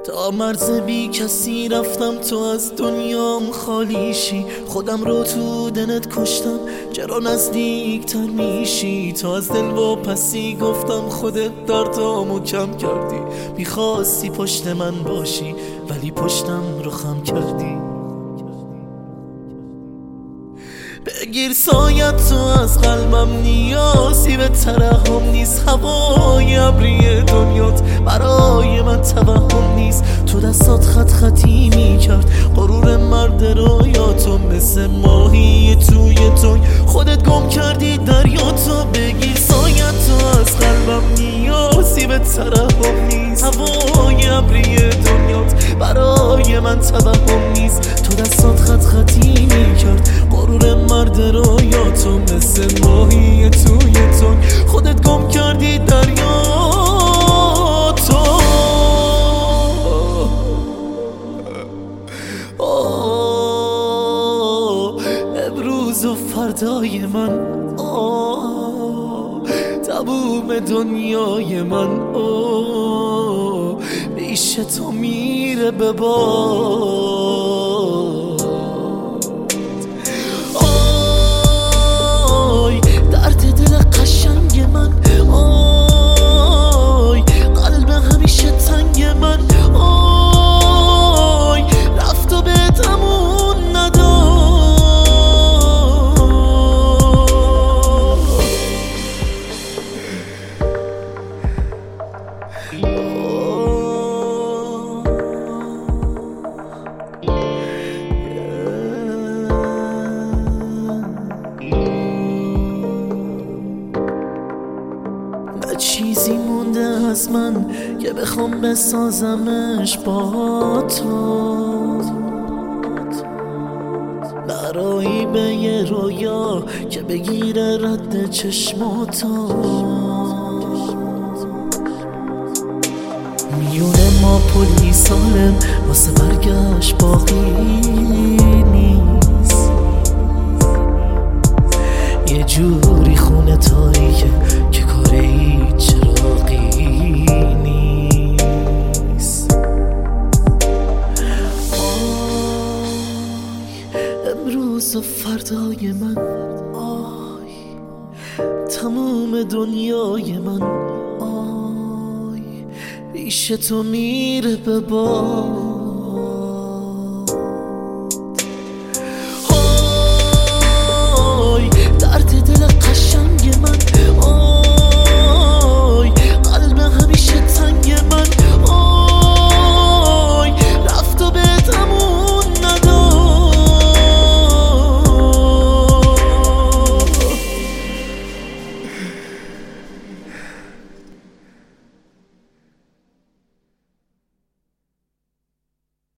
تا مرز بی کسی رفتم تو از دنیام خالیشی، خودم رو تو دلت کشتم چرا نزدیکتر میشی. تا از دل و پسی گفتم خودت دردامو کم کردی، میخواستی پشت من باشی ولی پشتم رو خم کردی. بگیر سایت تو از قلبم، نیازی به ترحم نیست. هوای ابری دنیات برای من توهم نیست. تو دستات خط خطی میکرد غرور مرد رویاتو، مثل ماهی توی توی خودت گم کردی دریاتو. بگیر سایت تو از قلبم، نیازی به ترحم نیست. هوای ابری دنیات برای من توهم نیست. تو دستات خط خطی میکرد غرور مرد رویاتو، مثل ماهی توی تو خودت گم کردی دریاتو. امروز و فردای من، تموم دنیای من پیش تو میره به باد. آی درد دل قشنگ من، آی قلب همیشه تنگ من، آی رفت و به تمون نداد. چیزی مونده از من که بخوام بسازمش با تو، برایی به یه رویا که بگیره رد چشماتو. میونه ما پلی سالم واسه برگشت باقی نیست. یه جوری خونه تاریکه که کاری چراغی نیست. امروز و فردای من، آی تموم دنیای من، آی پیش تو میره به باد.